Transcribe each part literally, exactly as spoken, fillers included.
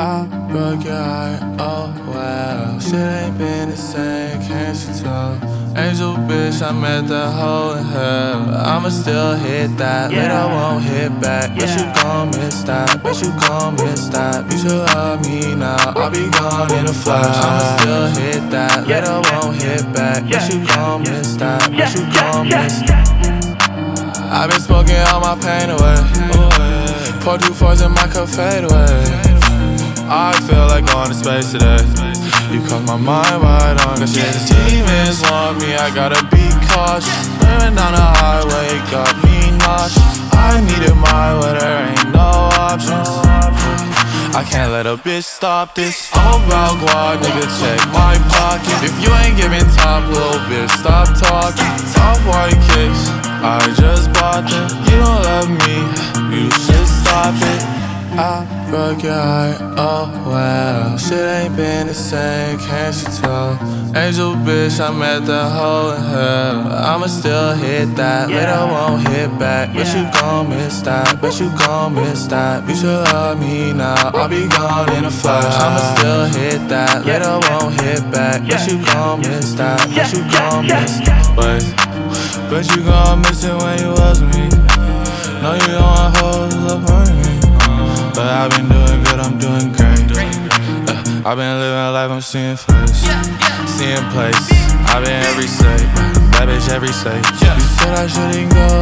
I broke your heart, oh wow. Shit ain't been the same, can't you tell? Angel bitch, I met that hoe in hell. I'ma still hit that, later I won't hit back. Bet you gon' miss that, bet you gon' miss that. You should love me now, I'll be gone in a flash. I'ma still hit that, later I won't hit back. Bet you gon' miss that, bet you gon' miss that. I've been smoking all my pain away. Pour two fours in my cup, fade away. I feel like going to space today. You caught my mind wide on, cause shit, the demons want me, I gotta be cautious. Living down the highway, it got me nauseous. I need it my way, there ain't no options. I can't let a bitch stop this. I'm about guad, nigga, check my pocket. If you ain't giving top, little bitch, stop talking. Top white kicks, I just bought them. You don't love me, you should stop it. I broke your heart, oh wow. Shit ain't been the same, can't you tell? Angel bitch, I met that hoe in hell. I'ma still hit that, later I won't hit back. Bet you gon' miss that, bet you gon' miss that. You should love me now, I'll be gone in a flash. I'ma still hit that, later I won't hit back. Bet you gon' miss that, bet you gon' miss that. Wait, bet you gon' miss it when you was me. No, you don't want hoes, love hurting me. But I've been doing good, I'm doing great. uh, I've been living life, I'm seeing face, seeing place. I've been every state, that bitch every state. You said I shouldn't go,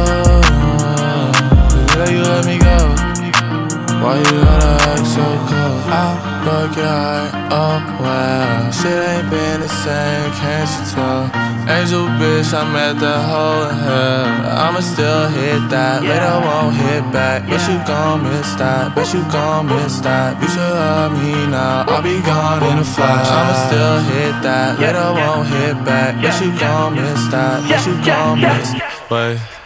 but you let me go. Why you gotta act so cold? I broke your heart, oh wow. Shit ain't been the same, can't you tell? Angel bitch, I met that hoe in hell. I'ma still hit that, later I won't hit back. Bet you gon' miss that, bet you gon' miss that. You should love me now, I'll be gone in a flash. I'ma still hit that, later I won't hit back. Bet you gon' miss that, bet you gon' miss that. Wait.